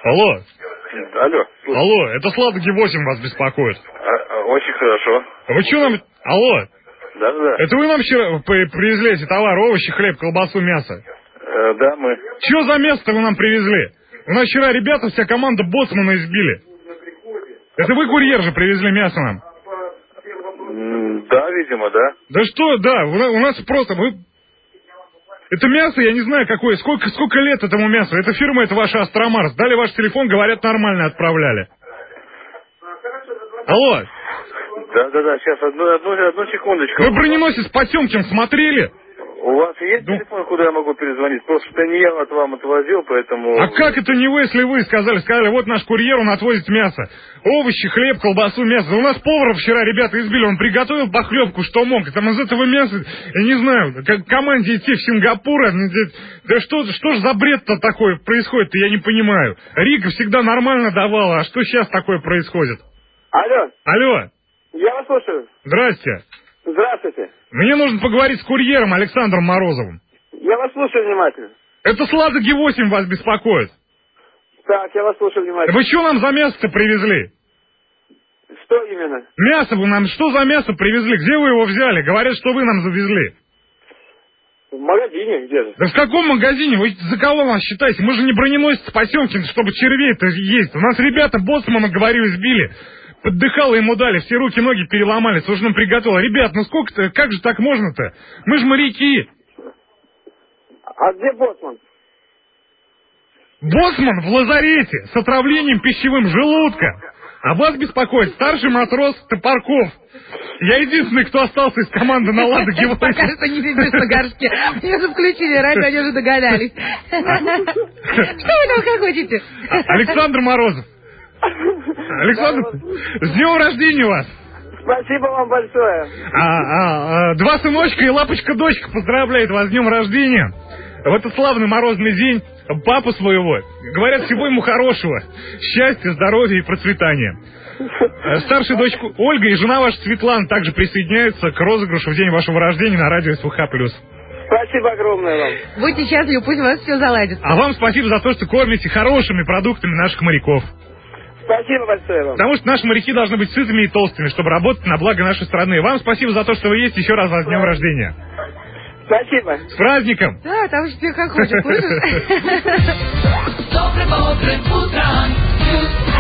Алло. Алло. Алло, это Сладкий 8 вас беспокоит. Очень хорошо. Вы что нам... Алло. Да. Это вы нам вчера привезли эти товары, овощи, хлеб, колбасу, мясо? Да, мы. Что за мясо вы нам привезли? У нас вчера ребята, вся команда боцмана избили. Это вы, курьер же, привезли мясо нам? Да, видимо, да. Да что, да, у нас просто... Это мясо, я не знаю какое, сколько лет этому мясу. Эта фирма, это ваша Астромарс. Дали ваш телефон, говорят, нормально отправляли. Алло. Да, сейчас, одну секундочку. Вы броненосец Потемкин смотрели? У вас есть телефон, куда я могу перезвонить? Просто что не я от вам отвозил, поэтому... А как это не вы, если вы сказали, вот наш курьер, он отвозит мясо. Овощи, хлеб, колбасу, мясо. У нас повара вчера ребята избили, он приготовил похлебку, что мог. Там из этого мяса, я не знаю, как команде идти в Сингапур. Да что ж за бред-то такое происходит, я не понимаю. Рика всегда нормально давала, а что сейчас такое происходит? Алло. Я вас слушаю. Здрасте. Здравствуйте. Мне нужно поговорить с курьером Александром Морозовым. Я вас слушаю внимательно. Это Сладкий 8 вас беспокоит. Так, я вас слушаю внимательно. Вы что нам за мясо-то привезли? Что именно? Мясо вы нам, что за мясо привезли? Где вы его взяли? Говорят, что вы нам завезли. В магазине, где же? Да в каком магазине? Вы за кого нас считаете? Мы же не броненосец Потемкин, чтобы червей-то есть. У нас ребята боцмана, говорю, избили. Поддыхало ему дали, все руки, ноги переломали, слушай, нам приготовил. Ребят, ну сколько-то, как же так можно-то? Мы же моряки. А где боцман? Боцман в лазарете с отравлением пищевым желудка. А вас беспокоит старший матрос Топорков. Я единственный, кто остался из команды на Ладоге. Пока что не сидишь на горшке. Мне уже включили радио, они уже догадались. Что вы там хохочете? Александр Морозов. Александр, с днем рождения вас! Спасибо вам большое. Два сыночка и лапочка-дочка поздравляют вас с днем рождения. В этот славный морозный день папу своего, говорят, всего ему хорошего. Счастья, здоровья и процветания. Старшая дочка Ольга и жена ваша Светлана также присоединяются к розыгрышу в день вашего рождения на радио СВХ+. Спасибо огромное вам. Будьте счастливы, пусть у вас все заладится. А вам спасибо за то, что кормите хорошими продуктами наших моряков. Спасибо большое вам. Потому что наши моряки должны быть сытыми и толстыми, чтобы работать на благо нашей страны. Вам спасибо за то, что вы есть. Еще раз вас с днем рождения. Спасибо. С праздником. Да, там же все как хочешь, слышишь? Добрым утром,